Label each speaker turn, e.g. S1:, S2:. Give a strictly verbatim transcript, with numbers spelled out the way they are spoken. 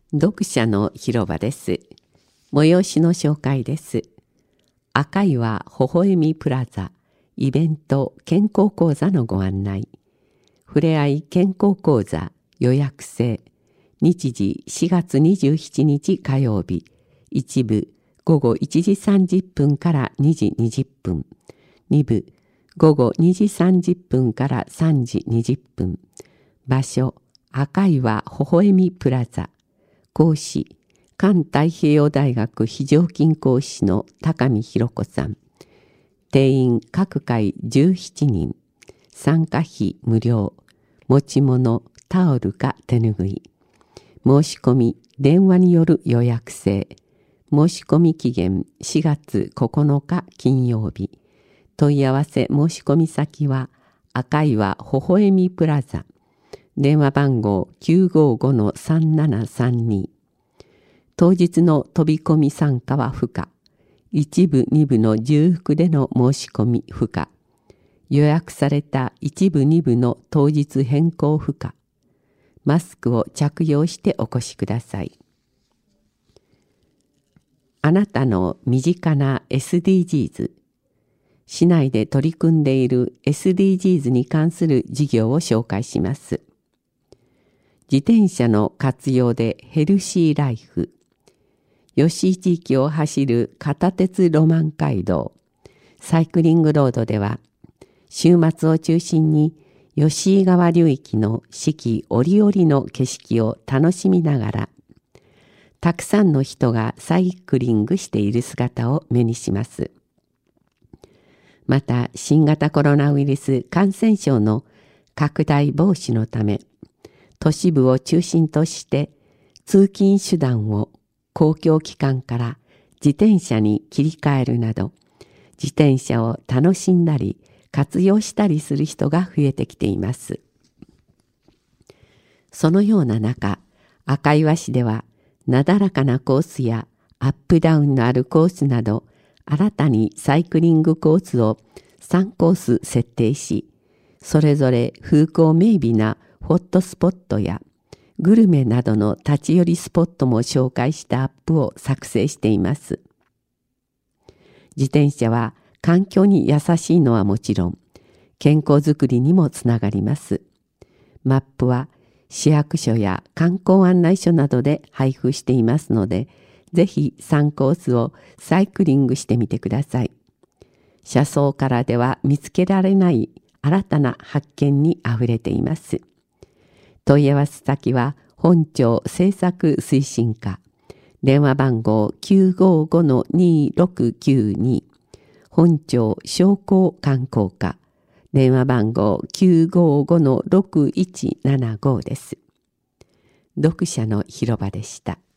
S1: 読者の広場です。催しの紹介です。赤岩ほほえみプラザイベント健康講座のご案内。ふれあい健康講座予約制。日時しがつにじゅうしちにち火曜日。一部ごごいちじさんじゅっぷんからにじにじゅっぷん。二部ごごにじさんじゅっぷんからさんじにじゅっぷん。場所赤岩ほほえみプラザ。講師環太平洋大学非常勤講師の高見博子さん。定員各回じゅうななにん。参加費無料。持ち物タオルか手ぬぐい。申し込み電話による予約制。申し込み期限しがつここのか金曜日。問い合わせ申し込み先は赤岩ほほえみプラザ。電話番号 きゅうごごのさんななさんに。当日の飛び込み参加は不可。一部二部の重複での申し込み不可。予約された一部二部の当日変更不可。マスクを着用してお越しください。あなたの身近な エスディージーズ。市内で取り組んでいる エスディージーズ に関する事業を紹介します。自転車の活用でヘルシーライフ。吉井地域を走る片鉄ロマン街道、サイクリングロードでは、週末を中心に吉井川流域の四季折々の景色を楽しみながら、たくさんの人がサイクリングしている姿を目にします。また、新型コロナウイルス感染症の拡大防止のため、都市部を中心として通勤手段を公共機関から自転車に切り替えるなど、自転車を楽しんだり活用したりする人が増えてきています。そのような中、赤岩市ではなだらかなコースやアップダウンのあるコースなど、新たにサイクリングコースをさんコース設定し、それぞれ風光明媚なホットスポットやグルメなどの立ち寄りスポットも紹介したアップを作成しています。自転車は環境に優しいのはもちろん、健康づくりにもつながります。マップは市役所や観光案内所などで配布していますので、ぜひさんコースをサイクリングしてみてください。車窓からでは見つけられない新たな発見にあふれています。問い合わせ先は本庁政策推進課。電話番号 きゅうごごのにろくきゅうに。本庁商工観光課。電話番号 きゅうごごのろくいちななご です。読者の広場でした。